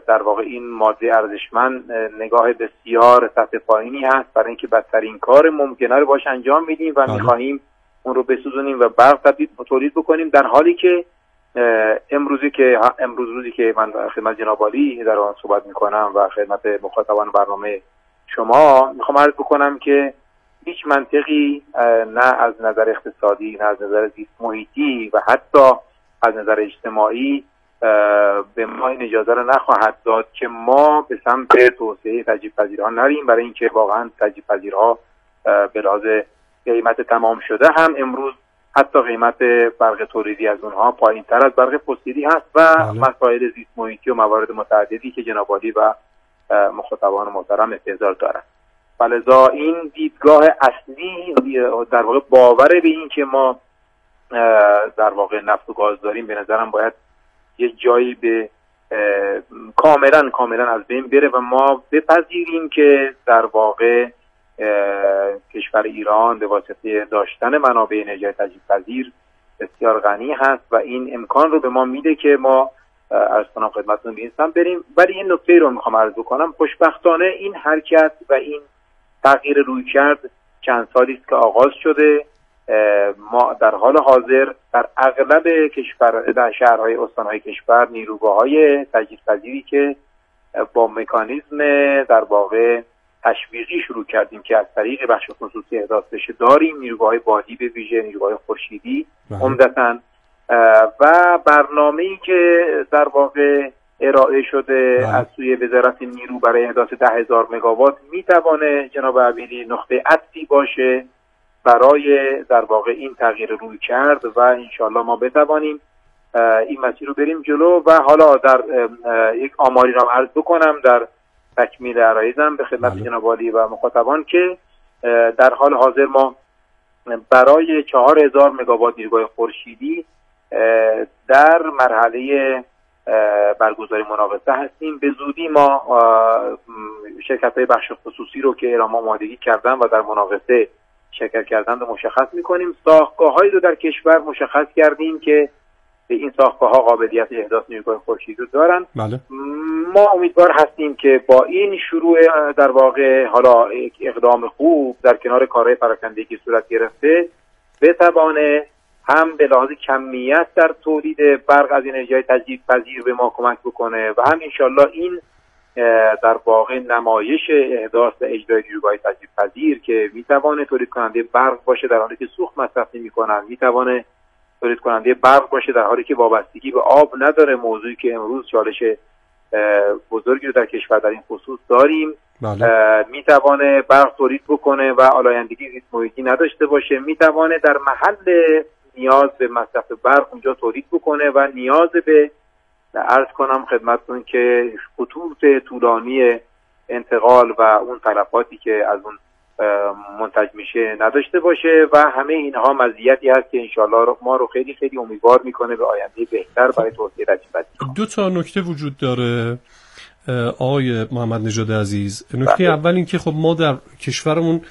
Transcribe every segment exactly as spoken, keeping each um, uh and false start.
در واقع این ماده ارزشمند نگاه بسیار سطح پایینی هست برای اینکه بدترین کار ممکنه رو باش انجام میدیم و میخواهیم اون رو بسوزونیم و برق تبدیل تولید بکنیم، در حالی که امروزی که امروز روزی که من خدمت جناب عالی در آن صحبت میکنم و خدمت مخاطبان برنامه شما میخوام عرض بکنم که هیچ منطقی نه از نظر اقتصادی، نه از نظر زیست محیطی و حتی از نظر اجتماعی به ما این اجازه را نخواهد داد که ما به سمت توسعه تجدید پذیرها نریم، برای اینکه واقعا تجدید پذیرها به لحاظ قیمت تمام شده هم امروز حتی قیمت برق تولیدی از اونها پایین تر از برق فسیلی هست و مسائل زیست محیطی و موارد متعددی که جناب عالی و مخاطبان محترم انتظار دارند. فلذا این دیدگاه اصلی در واقع باور به این که ما در واقع نفت و گاز داریم به نظرم باید یه جایی به کاملا کاملا از بین بره و ما بپذیریم که در واقع کشور ایران به واسطه داشتن منابع انرژی تجدیدپذیر بسیار غنی هست و این امکان رو به ما میده که ما از کنم خدمتتون بیستم بریم. ولی این نکته رو میخوام عرض بکنم، خوشبختانه این حرکت و این تغییر روی کرد چند سالی است که آغاز شده. ما در حال حاضر در اغلب کشور در شهرهای استانهای کشور نیروگاه‌های تجدیدپذیری که با مکانیزم در واقع تشویقی شروع کردیم که از طریق بخش خصوصی احداث بشه داریم، نیروگاه‌های بادی به ویژه نیروگاه‌های خورشیدی عمدتاً، و برنامه‌ای که در واقع ارائه شده از سوی وزارت نیرو برای احداث ده هزار مگاوات میتوانه جناب عبیدی نقطه عطفی باشه برای در واقع این تغییر روی کرد و انشالله ما بتوانیم این مسیر رو بریم جلو. و حالا در یک آماری را عرض بکنم در تکمیل عرایزم به خدمت جناب عالی و مخاطبان که در حال حاضر ما برای چهار هزار مگاوات نیروگاه خورشیدی در مرحله برگزاری مناقصه هستیم. به زودی ما شرکت‌های بخش خصوصی رو که اعلام آمادگی کردن و در مناقصه شرکت کردن رو مشخص می‌کنیم. ساختگاه‌هایی رو در کشور مشخص کردیم که به این ساختگاه‌ها قابلیت احداث نیروگاه خورشیدی رو دارن. بله. ما امیدوار هستیم که با این شروع در واقع حالا یک اقدام خوب در کنار کارهای پراکنده‌ای که صورت گرفته بتوانه هم به لحاظ کمیت در تولید برق از انرژی تجدیدپذیر به ما کمک بکنه و هم انشالله این در واقع نمایش احداث و اجرای نیروگاه تجدیدپذیر که میتوانه تولید کننده برق باشه در حالی که سوخت مصرف نمی‌کنن، میتوانه تولید کننده برق باشه در حالی که وابستگی به آب نداره، موضوعی که امروز چالش بزرگی رو در کشور در این خصوص داریم. بله. میتوانه برق تولید بکنه و آلایندگی زیست محیطی نداشته باشه، میتوانه در محل نیاز به مصرف برق اونجا تولید بکنه و نیاز به عرض کنم خدمتتون که خطوط طولانی انتقال و اون تلفاتی که از اون منتج میشه نداشته باشه و همه اینها مزیتی هست که انشالله ما رو خیلی خیلی امیدوار میکنه به آینده بهتر برای توسعه تجدیدپذیر. دو تا نکته وجود داره آقای محمد نژاد عزیز. نکته اول این که خب ما در کشورمون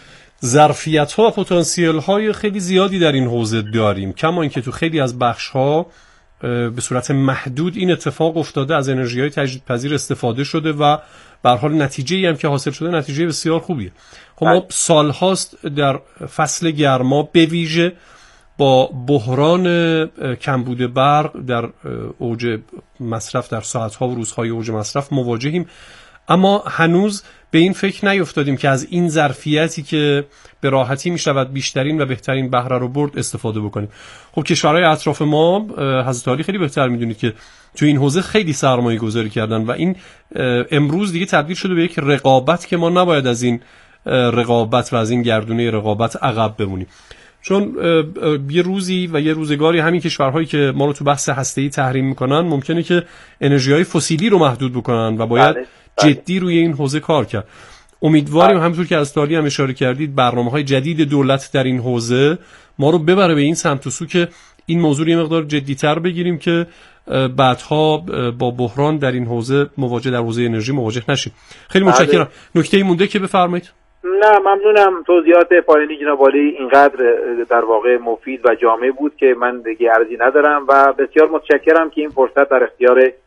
ظرفیت ها و پتانسیل های خیلی زیادی در این حوزه داریم، کما اینکه تو خیلی از بخش ها به صورت محدود این اتفاق افتاده، از انرژی های تجدیدپذیر استفاده شده و به هر حال نتیجه‌ای هم که حاصل شده نتیجه بسیار خوبیه. خب ما سال هاست در فصل گرما به ویژه با بحران کمبود برق در اوج مصرف در ساعت‌ها و روزهای اوج مصرف مواجهیم، اما هنوز به این فکر نیفتادیم که از این ظرفیتی که به راحتی میشود بیشترین و بهترین بهره رو برد استفاده بکنیم. خب کشورهای اطراف ما حضرت عالی خیلی بهتر میدونید که تو این حوزه خیلی سرمایه گذاری کردن و این امروز دیگه تبدیل شده به یک رقابت که ما نباید از این رقابت و از این گردونه رقابت عقب بمونیم، چون یه روزی و یه روزگاری همین کشورهایی که ما رو تو بحث هسته‌ای تحریم میکنن ممکنه که انرژی‌های فسیلی رو محدود بکنن و باید بله. جدی روی این حوزه کار کرد. امیدواریم همونطور که از تالی هم اشاره کردید برنامه‌های جدید دولت در این حوزه ما رو ببره به این سمت و سو که این موضوع یه مقدار جدی‌تر بگیریم که بعدها با بحران در این حوزه مواجه در حوزه انرژی مواجه نشیم. خیلی متشکرم. نکته‌ای مونده که بفرمایید؟ نه ممنونم. توضیحات پایانی جناب عالی اینقدر در واقع مفید و جامع بود که من دیگه عرضی ندارم و بسیار متشکرم که این فرصت در اختیار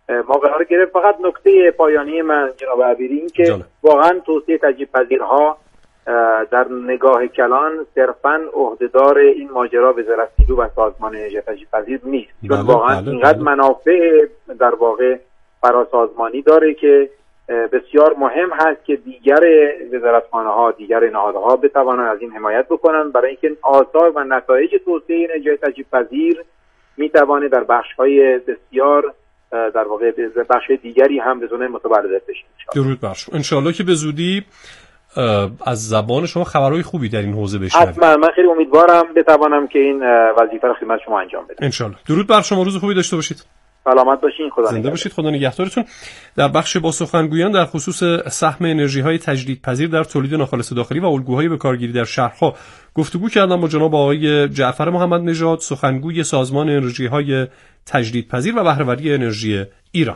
ما قرار گرفت. فقط نکته پایانی من جناب عبیری این که جانه. واقعا توسعه تجدید پذیرها در نگاه کلان صرفاً عهدهدار این ماجرا وزارت نیرو و سازمان انرژی تجدید پذیر نیست، چون واقعا بله، اینقدر بله. منافع در واقع فراسازمانی داره که بسیار مهم هست که دیگر وزارتخانه‌ها، دیگر نهادها بتوانند از این حمایت بکنن، برای اینکه آثار و نتایج توسعه انرژی تجدید پذیر میتوانه در بخش‌های بسیار در واقع بخش دیگری هم به زونه متبلور بشه. درود بر شما. ان شاءالله که به زودی از زبان شما خبرهای خوبی در این حوزه بشنویم. حتما، من خیلی امیدوارم بتوانم که این وظیفه رو خدمت شما انجام بدم. ان شاءالله. درود بر شما، روز خوبی داشته باشید. سلامت باشین، خدا زنده باشید، خدا نگهدارتون. در بخش با سخنگویان در خصوص سهم انرژی‌های تجدیدپذیر در تولید ناخالص داخلی و الگوهای به کارگیری در شهرها گفتگو کردم با جناب آقای جعفر محمد نژاد، سخنگوی سازمان انرژی‌های تجدیدپذیر و بهره‌وری انرژی ایران.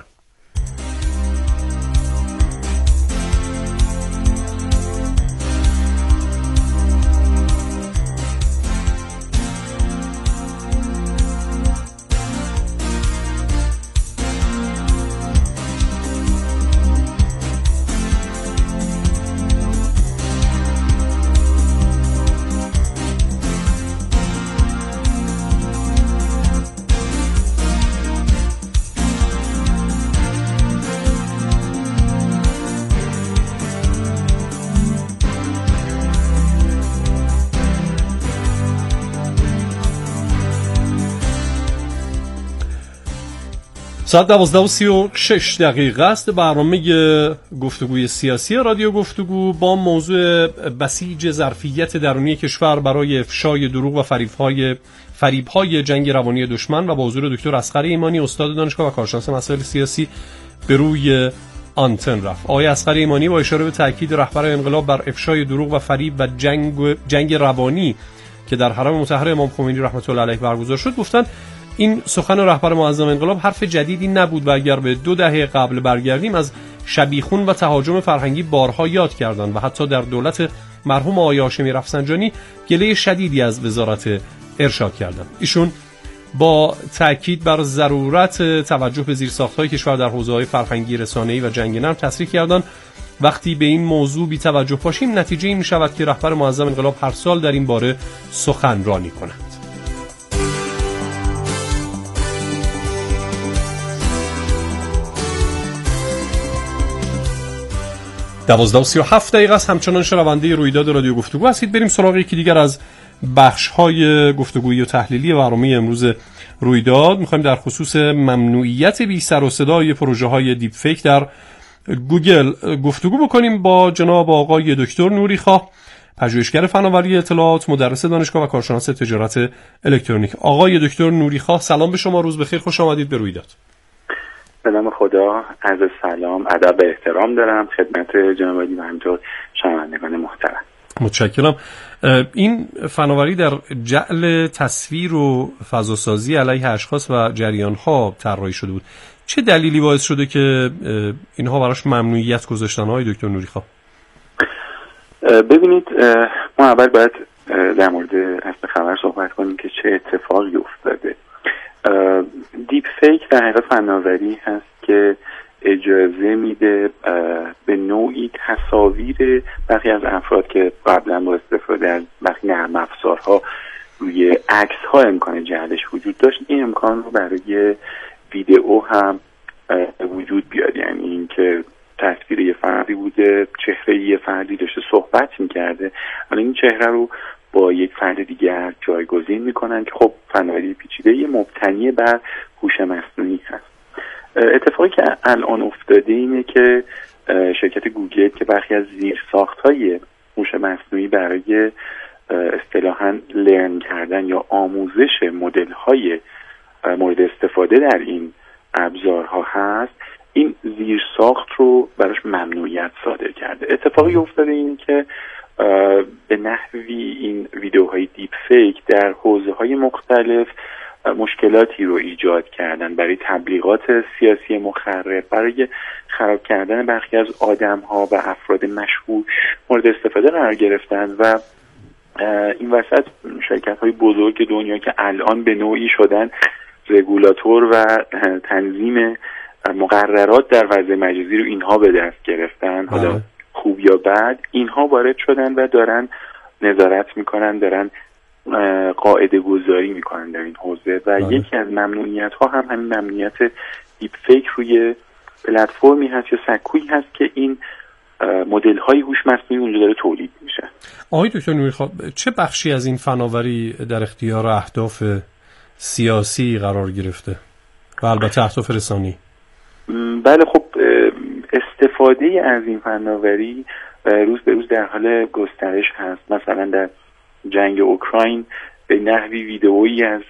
ساعت دوازده و سی و شش دقیقه است. برنامه گفتگوی سیاسی رادیو گفتگو با موضوع بسیج ظرفیت درونی کشور برای افشای دروغ و فریب‌های فریب‌های جنگ روانی دشمن و با حضور دکتر اصغر ایمانی، استاد دانشگاه و کارشناس مسائل سیاسی، به روی آنتن رفت. آقای اصغر ایمانی با اشاره به تاکید رهبر انقلاب بر افشای دروغ و فریب و جنگ جنگ روانی که در حرم مطهر امام خمینی رحمت الله علیه برگزار شد، گفتند این سخن رهبر معظم انقلاب حرف جدیدی نبود و اگر به دو دهه قبل برگردیم از شبیخون و تهاجم فرهنگی بارها یاد کردند و حتی در دولت مرحوم آقای هاشمی رفسنجانی گله شدیدی از وزارت ارشاد کردند. ایشون با تاکید بر ضرورت توجه به زیرساخت‌های کشور در حوزه‌های فرهنگی، رسانه‌ای و جنگ نرم تصریح کردند وقتی به این موضوع بی توجه باشیم نتیجه این می‌شود که رهبر معظم انقلاب هر سال در این باره سخنرانی کند. دوازده و سی و هفت دقیقه است. همچنان شنونده رویداد رادیو گفتگو هستید. بریم سراغ یکی دیگر از بخش‌های گفتگویی و تحلیلی برنامه امروز رویداد. می‌خوایم در خصوص ممنوعیت بی سر و صدای پروژه‌های دیپ فیک در گوگل گفتگو بکنیم با جناب آقای دکتر نوریخواه، پژوهشگر فناوری اطلاعات، مدرس دانشگاه و کارشناس تجارت الکترونیک. آقای دکتر نوریخواه، سلام به شما، روز بخیر، خوش آمدید به رویداد. به نام خدا، عرض سلام، ادب و احترام دارم خدمت جناب عالی و همینطور شنوندگان محترم. متشکرم. این فناوری در جعل تصویر و فضاسازی علیه اشخاص و جریان‌ها طراحی شده بود. چه دلیلی باعث شده که اینها براش ممنوعیت گذاشتن های دکتر نوریخواه؟ ببینید، ما اول باید در مورد اصل خبر صحبت کنیم که چه اتفاقی افتاده. دیپ فیک در حقیقت فناوری هست که اجازه میده به نوعی تصاویر برخی از افراد که قبلا با استفاده از برخی نرم افزارها روی عکس ها امکان جعلش وجود داشت، این امکان رو برای ویدئو هم وجود بیاد. یعنی اینکه تصویر یه فردی بوده، چهره یه فردی داشته صحبت میکرده، حالا این چهره رو با یک فرد دیگر جایگزین میکنن که خب فناوری پیچیده مبتنی بر هوش مصنوعی هست. اتفاقی که الان افتاده اینه که شرکت گوگل که برخی از زیرساخت‌های هوش مصنوعی برای اصطلاحاً لرن کردن یا آموزش مدل‌های مورد استفاده در این ابزارها هست، این زیرساخت رو براش ممنوعیت صادر کرده. اتفاقی افتاده اینه که به نحوی این ویدیوهای دیپ فیک در حوزه‌های مختلف مشکلاتی رو ایجاد کردن برای تبلیغات سیاسی مخرب، برای خراب کردن برخی از آدم‌ها و افراد مشهور مورد استفاده قرار گرفتن و این وسط شرکت‌های بزرگ دنیا که الان به نوعی شدن رگولاتور و تنظیم مقررات در فضای مجازی رو اینها به دست گرفتن، حالا خوب یا بد، اینها وارد شدن و دارن نظارت میکنن، دارن قاعده گذاری میکنن در این حوزه و بله. یکی از ممنوعیت ها هم همین ممنوعیت دیپ فیک روی پلتفرمی هست یا سکویی هست که این مدل های هوش مصنوعی اونجا داره تولید میشه. آقای دکتر نوری خان، چه بخشی از این فناوری در اختیار اهداف سیاسی قرار گرفته و البته اهداف رسانی؟ بله خب استفاده از این فناوری روز به روز در حال گسترش هست. مثلا در جنگ اوکراین به نحوی ویدئویی از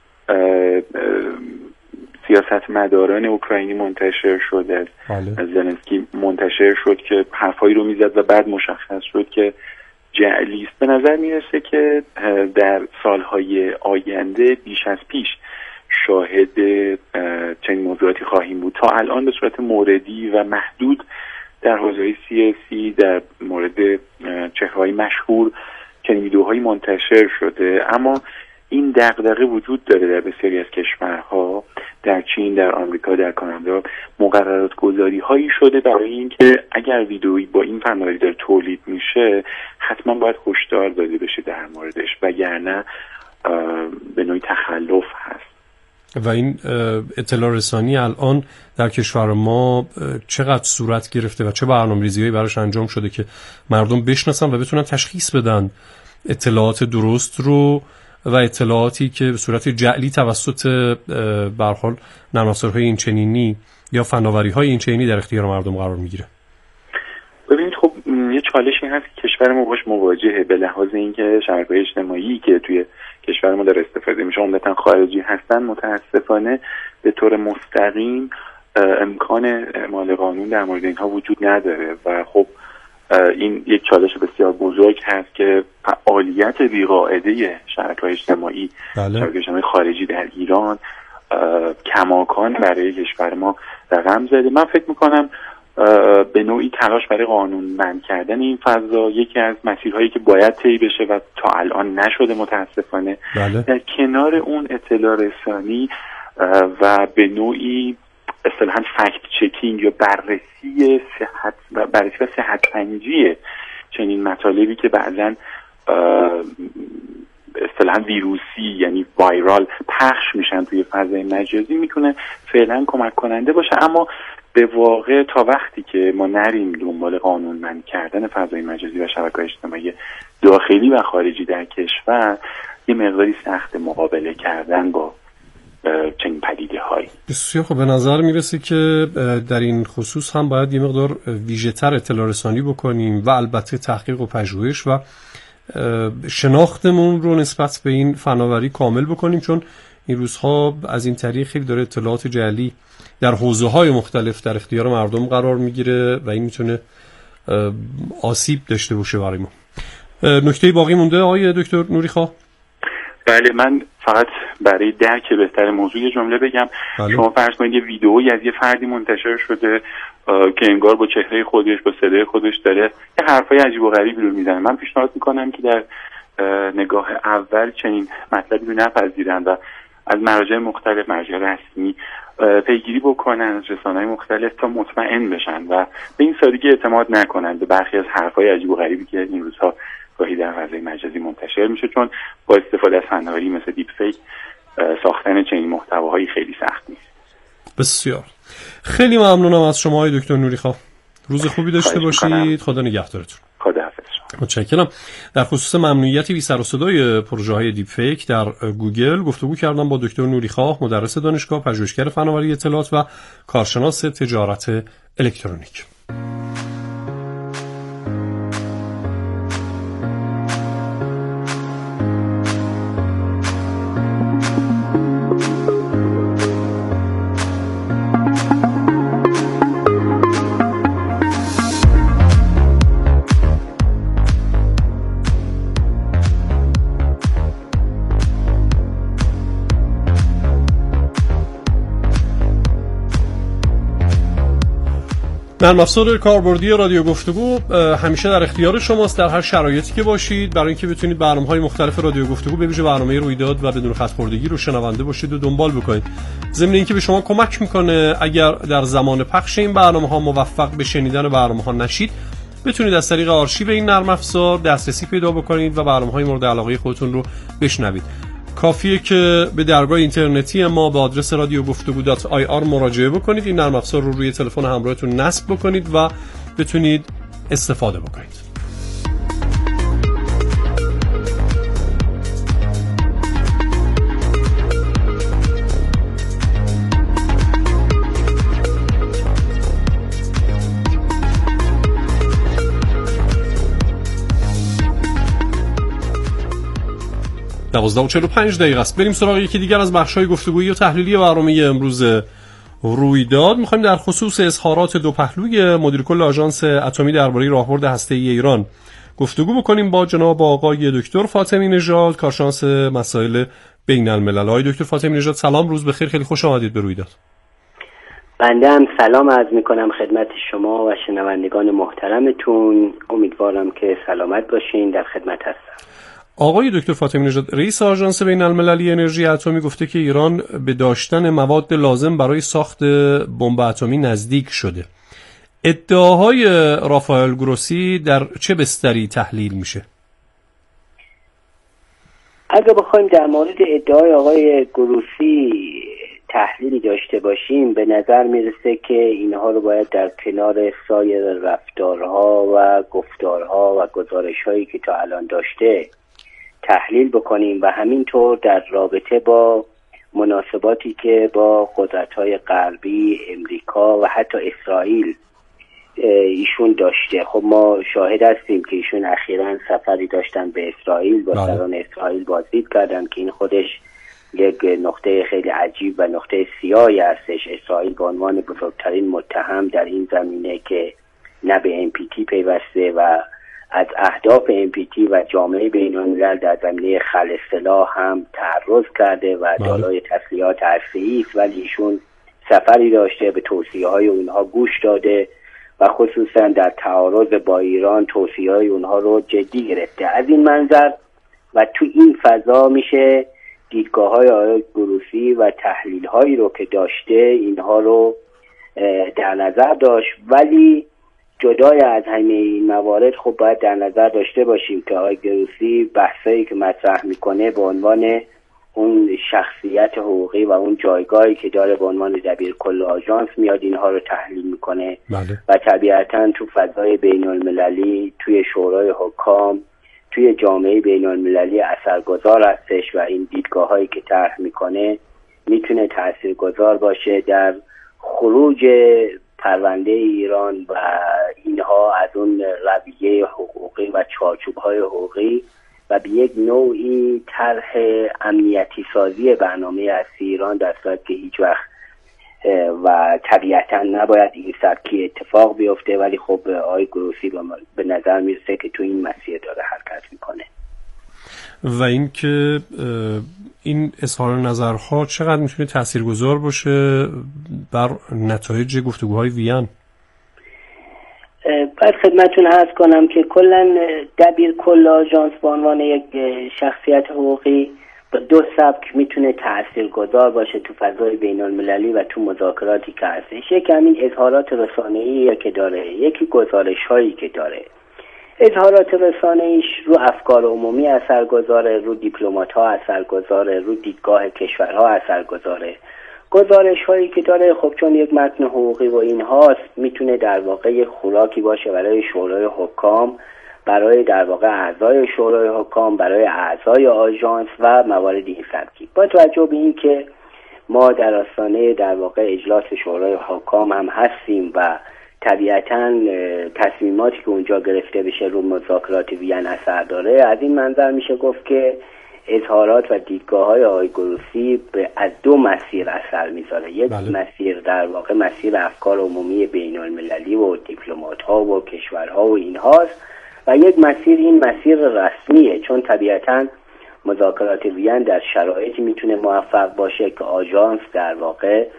سیاستمداران اوکراینی منتشر شد، از, از زلنسکی منتشر شد که حرفایی رو میزد و بعد مشخص شد که جعلی است. به نظر میرسه که در سالهای آینده بیش از پیش شاهد چنین موضوعاتی خواهیم بود. تا الان به صورت موردی و محدود در حوزه سیاسی در مورد چهره‌های مشهور چنین ویدیوهایی منتشر شده، اما این دغدغه وجود داره در بسیاری از کشورها، در چین، در آمریکا، در کانادا مقررات گذاری هایی شده برای اینکه اگر ویدئویی با این فناوری داره تولید میشه حتما باید هشدار داده بشه در موردش، وگرنه به نوعی تخلف هست. و این اطلاع رسانی الان در کشور ما چقدر صورت گرفته و چه برنامه‌ریزی‌هایی براش انجام شده که مردم بشناسن و بتونن تشخیص بدن اطلاعات درست رو و اطلاعاتی که به صورت جعلی توسط به هر حال نرم افزارهای این چنینی یا فناوری‌های این چنینی در اختیار مردم قرار میگیره؟ ببینید خب یه چالشی هست که کشور ما باش مواجهه به لحاظ اینکه شبکه‌های اجتماعی که توی کشور ما داره استفاده میشه عمدتاً خارجی هستن، متاسفانه به طور مستقیم امکان اعمال قانون در مورد اینها وجود نداره و خب این یک چالش بسیار بزرگ هست که فعالیت بی‌قاعده شبکه‌های اجتماعی بله. شبکه‌های اجتماعی خارجی در ایران کماکان برای کشور ما رقم زده. من فکر میکنم به نوعی تلاش برای قانونمند کردن این فضا یکی از مسیرهایی که باید طی بشه و تا الان نشده متاسفانه. بله. در کنار اون اطلاع رسانی و به نوعی اصطلاحاً فکت چکینگ یا بررسی صحت و بررسی و صحت سنجی چنین مطالبی که بعضاً اصطلاحاً ویروسی یعنی وایرال پخش میشن توی فضای مجازی میتونه فعلا کمک کننده باشه، اما به واقع تا وقتی که ما نریم دنبال قانونمند کردن فضای مجازی و شبکه‌های اجتماعی داخلی و خارجی در کشور یه مقداری سخت مقابله کردن با چنین پدیده هایی. بسیار خب، به نظر میرسه که در این خصوص هم باید یه مقدار ویژه‌تر اطلاع رسانی بکنیم و البته تحقیق و پژوهش و شناختمون رو نسبت به این فناوری کامل بکنیم، چون این روزها از این طریق خیلی داره اطلاعات جعلی در حوزه‌های مختلف در اختیار مردم قرار میگیره و این میتونه آسیب داشته باشه برای ما. نکته باقی مونده آقای دکتر نوری خواه؟ بله، من فقط برای درک بهتر موضوع یه جمله بگم. بله. شما فرض کنید یه ویدئویی از یه فردی منتشر شده که انگار با چهره خودش با صدای خودش داره یه حرفای عجیب و غریبی رو میزنه. من پیشنهاد میکنم که در نگاه اول چنین مطلبی رو نپذیرن و از مراجع مختلف، مراجع رسمی پیگیری بکنن، از رسانه‌های مختلف تا مطمئن بشن و به این سادگی اعتماد نکنن به برخی از حرفای عجیب و غریبی که این روزها گاهی در فضای مجازی منتشر میشه، چون با استفاده از فناوری مثل دیپ فیک ساختن چنین محتواهایی خیلی سخت نیست. بسیار خیلی ممنونم از شما آقای دکتر نوری خواه. روز خوبی داشته باشید. خدا نگهدارتون. خدا حافظ. متشکرم. در خصوص ممنوعیت بی سر و صدای پروژه های دیپ فیک در گوگل گفتگو کردم با دکتر نوری خواه، مدرس دانشگاه، پژوهشگر فناوری اطلاعات و کارشناس تجارت الکترونیک. نرم افزار کاربردی رادیو گفتگو همیشه در اختیار شماست در هر شرایطی که باشید، برای اینکه بتونید برنامه‌های مختلف رادیو گفتگو به ویژه برنامه رویداد و بدون خط خوردگی رو شنونده باشید و دنبال بکنید. ضمن اینکه به شما کمک میکنه اگر در زمان پخش این برنامه‌ها موفق به شنیدن برنامه‌ها نشید، بتونید از طریق آرشیو این نرم افزار دسترسی پیدا بکنید و برنامه‌های مورد علاقه خودتون رو بشنوید. کافیه که به درگاه اینترنتی ما به آدرس رادیو گفتگو دات آی آر مراجعه بکنید، این نرم افزار رو روی تلفن همراهتون نصب بکنید و بتونید استفاده بکنید. دوازده و چهل و پنج دقیقه است. بریم سراغ یکی دیگر از بخش‌های گفتگویی و تحلیلی برنامه امروز رویداد. می‌خوایم در خصوص اظهارات دو پهلوی مدیر کل آژانس اتمی درباره راهبرد هسته‌ای ایران گفتگو بکنیم با جناب آقای دکتر فاطمی نژاد، کارشناس مسائل بین‌الملل. آقای دکتر فاطمی نژاد سلام، روز بخیر، خیلی خوش آمدید به رویداد. بنده هم سلام عرض می‌کنم خدمت شما و شنوندگان محترمتون. امیدوارم که سلامت باشین. در خدمت هستم. آقای دکتر فاطمی نژاد، رئیس آژانس بین‌المللی انرژی اتمی گفته که ایران به داشتن مواد لازم برای ساخت بمب اتمی نزدیک شده. ادعاهای رافائل گروسی در چه بستری تحلیل میشه؟ اگه بخوایم در مورد ادعای آقای گروسی تحلیلی داشته باشیم، به نظر میرسه که اینها رو باید در کنار سایر رفتارها و گفتارها و گزارش‌هایی که تا الان داشته تحلیل بکنیم و همینطور در رابطه با مناسباتی که با قدرت‌های غربی، امریکا و حتی اسرائیل ایشون داشته. خب ما شاهد هستیم که ایشون اخیراً سفری داشتن به اسرائیل، با سران اسرائیل بازدید کردن که این خودش یک نقطه خیلی عجیب و نقطه سیاهی هستش. اسرائیل به عنوان بزرگترین متهم در این زمینه که نه به ام پی تی پیوسته و از اهداف ام پی تی و جامعه بین‌الملل در زمینه خلع سلاح هم تعرض کرده و دارای تسلیحات هسته‌ای است، ولی ایشون سفری داشته، به توصیه‌های اونها گوش داده و خصوصا در تعارض با ایران توصیه‌های اونها رو جدی گرفته. از این منظر و تو این فضا میشه دیدگاه‌های آقای گروسی و تحلیل‌هایی رو که داشته اینها رو در نظر داشت. ولی جدای از همه این موارد خب باید در نظر داشته باشیم که آقای گروسی بحثایی که مطرح میکنه به عنوان اون شخصیت حقوقی و اون جایگاهی که داره به عنوان دبیرکل آژانس میاد اینها رو تحلیل میکنه. بله. و طبیعتاً تو فضای بین المللی، توی شورای حکام، توی جامعه بین المللی اثرگذار هستش و این دیدگاهایی که طرح میکنه میتونه تاثیرگذار باشه در خروج پرونده ایران و اینها از اون رویه حقوقی و چارچوب‌های حقوقی و به یک نوعی طرح امنیتی سازی برنامه هسته ایران، در صورتی که هیچ وقت و طبیعتاً نباید این سبکی اتفاق بیفته، ولی خب آقای گروسی به نظر میرسه که تو این مسیر داره حرکت میکنه. و اینکه این اظهار نظرها چقدر میتونه تاثیرگذار باشه بر نتایج گفتگوهای وین؟ باید خدمتتون عرض کنم که کلا دبیرکل آژانس به عنوان یک شخصیت حقوقی با دو سبک میتونه تاثیرگذار باشه تو فضای بین المللی و تو مذاکراتی که هستش. یکی همین اظهارات رسانه‌ای که داره، یکی گزارش‌هایی که داره. اظهارات رسانه‌ایش رو افکار عمومی اثرگذاره، رو دیپلمات‌ها اثرگذاره، رو دیدگاه کشورها اثرگذاره. گزارش‌هایی که داره خب چون یک متن حقوقی و اینهاست میتونه در واقع یک خوراکی باشه برای شورای حکام، برای در واقع اعضای شورای حکام، برای اعضای آژانس و موارد این سبکی. با توجه به این که ما در آستانه در واقع اجلاس شورای حکام هم هستیم و طبیعتاً تصمیماتی که اونجا گرفته بشه رو مذاکرات وین اثر داره، از این منظر میشه گفت که اظهارات و دیدگاه‌های آقای گروسی به از دو مسیر اثر میذاره. یک بله. مسیر در واقع مسیر افکار عمومی بین المللی و دیپلمات‌ها و کشورها و اینهاست و یک مسیر این مسیر رسمیه، چون طبیعتاً مذاکرات وین در شرایطی میتونه موفق باشه که آژانس در واقع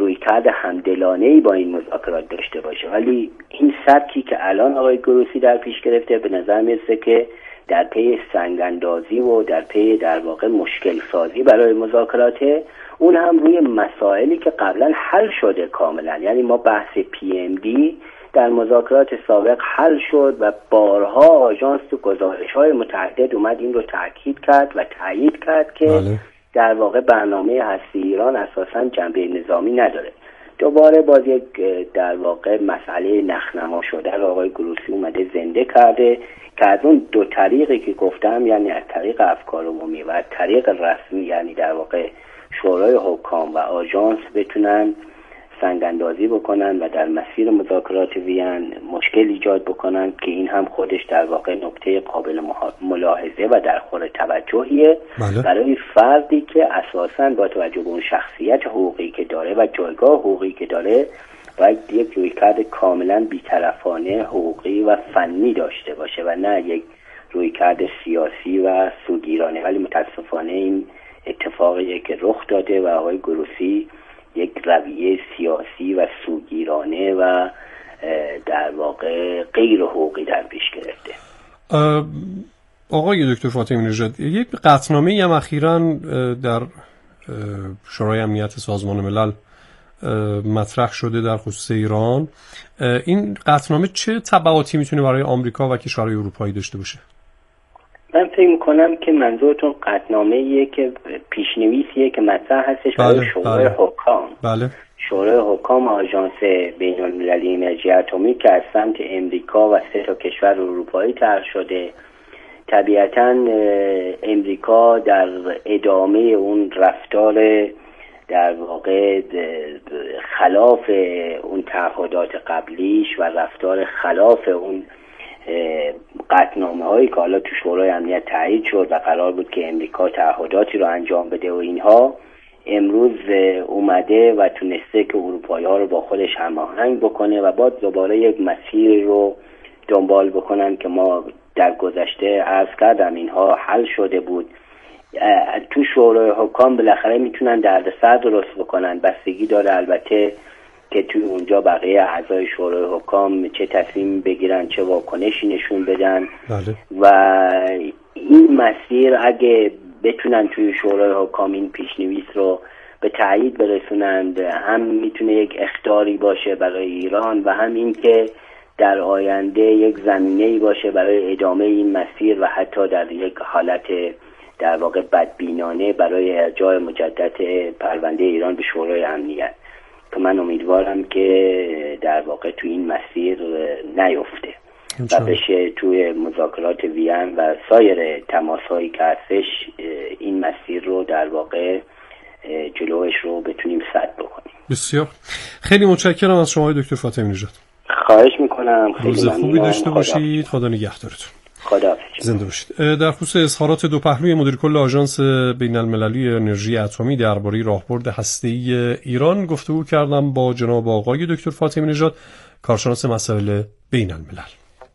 رویکرد همدلانه‌ای با این مذاکرات داشته باشه. ولی این سبکی که الان آقای گروسی در پیش گرفته به نظر میرسه که در پی سنگ‌اندازی و در پی در واقع مشکل سازی برای مذاکراته، اون هم روی مسائلی که قبلا حل شده کاملا. یعنی ما بحث پی ام دی در مذاکرات سابق حل شد و بارها آژانس تو گزارش‌های متعدد اومد این رو تاکید کرد و تایید کرد که بله. در واقع برنامه هسته ایران اساساً جنبه نظامی نداره. دوباره باز یک در واقع مسئله نخنما شده رو آقای گروسی اومده زنده کرده که از اون دو طریقی که گفتم، یعنی از طریق افکار عمومی و از طریق رسمی، یعنی در واقع شورای حکام و آژانس بتونن سنگ‌اندازی بکنن و در مسیر مذاکرات وین مشکل ایجاد بکنن که این هم خودش در واقع نکته قابل ملاحظه و در خور توجهیه بله. برای فردی که اساساً با توجه به اون شخصیت حقوقی که داره و جایگاه حقوقی که داره باید یک رویکرد کاملا بی‌طرفانه حقوقی و فنی داشته باشه و نه یک رویکرد سیاسی و سوگیرانه. ولی متاسفانه این اتفاقیه که رخ داده و آقای گروسی یک رویه سیاسی و سوگیرانه و در واقع غیر حقوقی در پیش گرفته. آقای دکتر فاطمی نژاد، یک قطعنامه‌ای هم اخیراً در شورای امنیت سازمان ملل مطرح شده در خصوص ایران. این قطعنامه چه تبعاتی میتونه برای آمریکا و کشورهای اروپایی داشته باشه؟ من فکر میکنم که منظورتون قطعنامه‌ایه که پیشنویسیه که مطرح هستش برای بله، شورای بله. حکام بله. شورای حکام آژانس بین‌المللی انرژی اتمی که از سمت امریکا و سه تا کشور اروپایی طرح شده. طبیعتاً امریکا در ادامه اون رفتار در واقع خلاف اون تعهدات قبلیش و رفتار خلاف اون قطعنامه هایی که حالا تو شورای امنیت تایید شد و قرار بود که امریکا تعهداتی رو انجام بده و اینها، امروز اومده و تونسته که اروپایی ها رو با خودش هماهنگ بکنه و بعد دوباره یک مسیر رو دنبال بکنن که ما در گذشته عرض کردم اینها حل شده بود. تو شورای حکام بالاخره میتونن دردسر درست بکنن، بستگی داره البته که توی اونجا بقیه اعضای شورای حکام چه تصمیم بگیرن، چه واکنشی نشون بدن بله. و این مسیر اگه بتونن توی شورای حکام این پیشنویس رو به تایید برسونند، هم میتونه یک اخطاری باشه برای ایران و هم این که در آینده یک زمینه‌ای باشه برای ادامه این مسیر و حتی در یک حالت در واقع بدبینانه برای ارجاع مجدد پرونده ایران به شورای امنیت که من امیدوارم که در واقع تو این مسیر نیفته و بشه توی مذاکرات وین و سایر تماس‌هایی که هستش این مسیر رو در واقع جلوش رو بتونیم سد بکنیم. بسیار خیلی متشکرم از شما دکتر فاطمی نژاد. خواهش میکنم. خیلی روز خوبی داشته باشید. خدا نگهدارتون. خدا زنده باشید. در خصوص اظهارات دو پهلوی مدیر کل آژانس بین‌المللی انرژی اتمی درباره راهبرد هسته‌ای ایران گفتگو کردم با جناب آقای دکتر فاطمی نژاد، کارشناس مسائل بین‌الملل.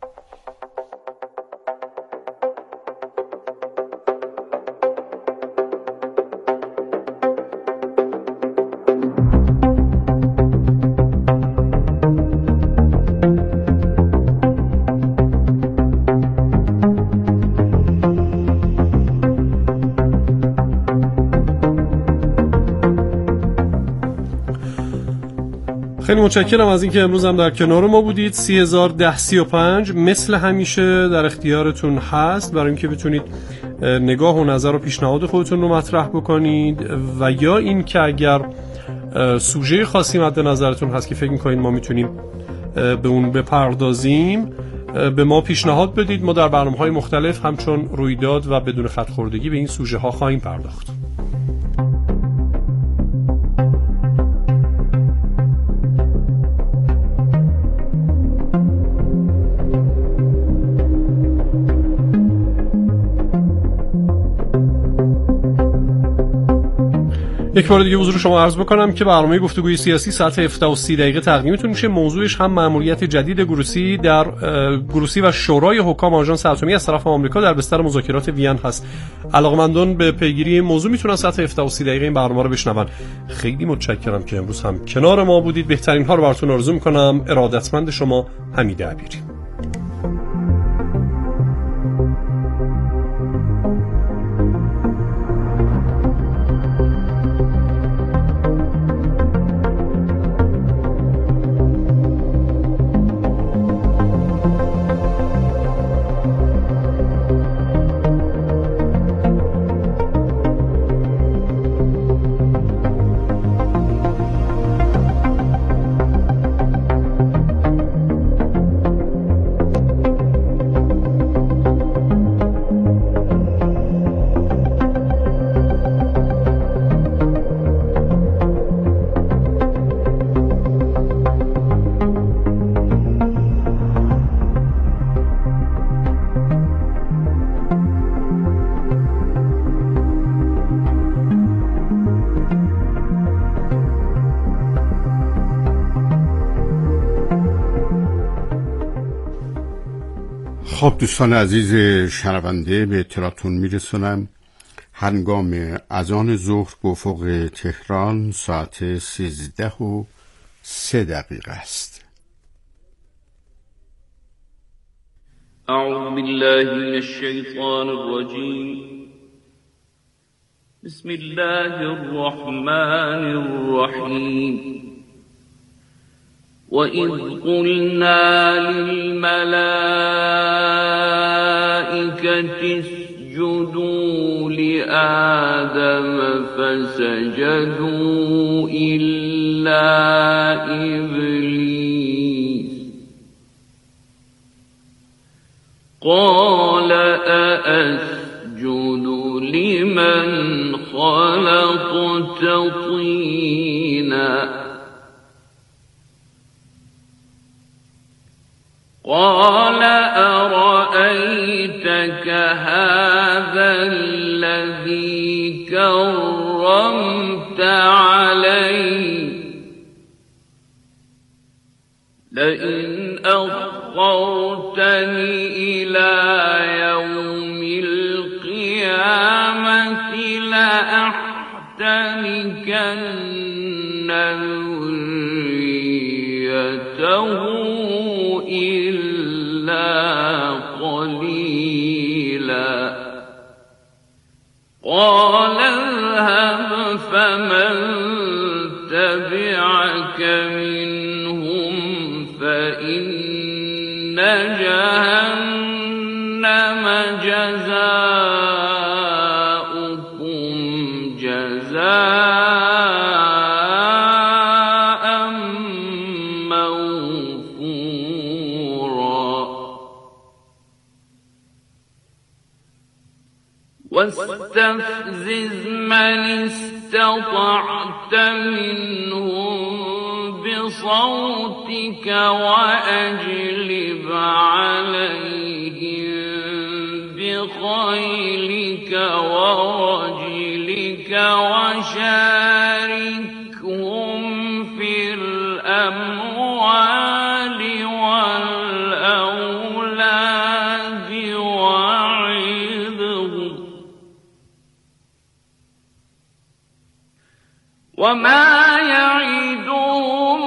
خیلی متشکرم از اینکه امروز هم در کنار ما بودید. سی هزار ده سی و پنج مثل همیشه در اختیارتون هست برای اینکه بتونید نگاه و نظر و پیشنهاد خودتون رو مطرح بکنید و یا این که اگر سوژه خاصی مد نظرتون هست که فکر می‌کنید ما میتونیم به اون بپردازیم، به ما پیشنهاد بدید. ما در برنامه‌های مختلف همچون رویداد و بدون خط خوردگی به این سوژه ها خواهیم پرداخت. یک بار دیگه حضور شما عرض بکنم که برنامه گفتگوی سیاسی ساعت هفده و سی دقیقه تقدیمتون میشه. موضوعش هم مأموریت جدید گروسی در گروسی و شورای حکام آژانس اتمی از طرف آمریکا در بستر مذاکرات وین هست. علاقمندان به پیگیری این موضوع میتونن ساعت هفده و سی دقیقه این برنامه رو بشنون. خیلی متشکرم که امروز هم کنار ما بودید. بهترین ها رو براتون آرزو میکنم. ارادتمند شما حمید عبیری. خب دوستان عزیز شنونده، به اطلاعتون میرسونم هنگام اذان ظهر به افق تهران ساعت سیزده و سه دقیقه است. اعوذ بالله من الشیطان الرجیم. بسم الله الرحمن الرحیم. وَإِذْ قُلْنَا لِلْمَلَائِكَةِ اسْجُدُوا لِآدَمَ فَسَجَدُوا إِلَّا إِبْلِيسَ قَالَ أَأَسْجُدُ لِمَنْ خَلَقْتَ طِينًا قال أرأيتك هذا الذي كرمت علي لئن أخرتني إلى يوم القيامة لأحتنكن ذريته قليلا قال اذهب فمن تبعك منهم فإن جهنم جزاؤكم جزاء موفورا واستفزز من استطعت منهم بصوتك وأجلب عليهم بخيلك ورجلك وشاركهم في الأموال والأولاد وعظهم وما يعدهم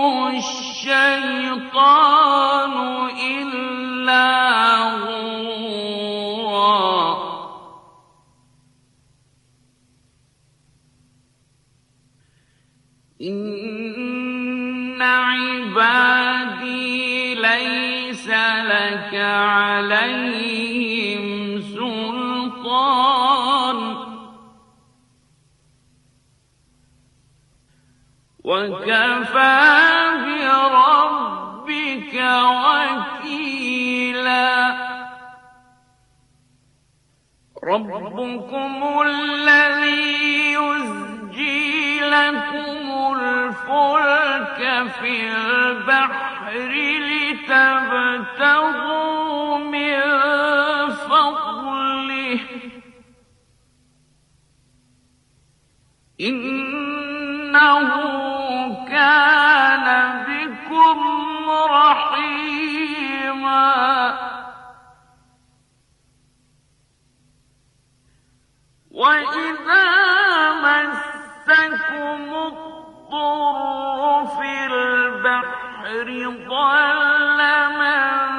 الشيطان إلا غرورا إن عبادي ليس لك عليهم سلطان وكفى بربك وكيلا ربكم الذي يزجي لكم الفلك في البحر لتبتغوا من فضله إن وعلم